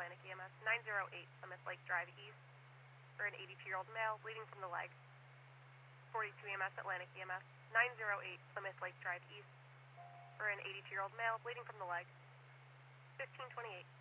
Atlantic EMS. 908 Plymouth Lake Drive East for an 82-year-old male bleeding from the leg. 42 EMS Atlantic EMS. 908 Plymouth Lake Drive East for an 82-year-old male bleeding from the leg. 1528.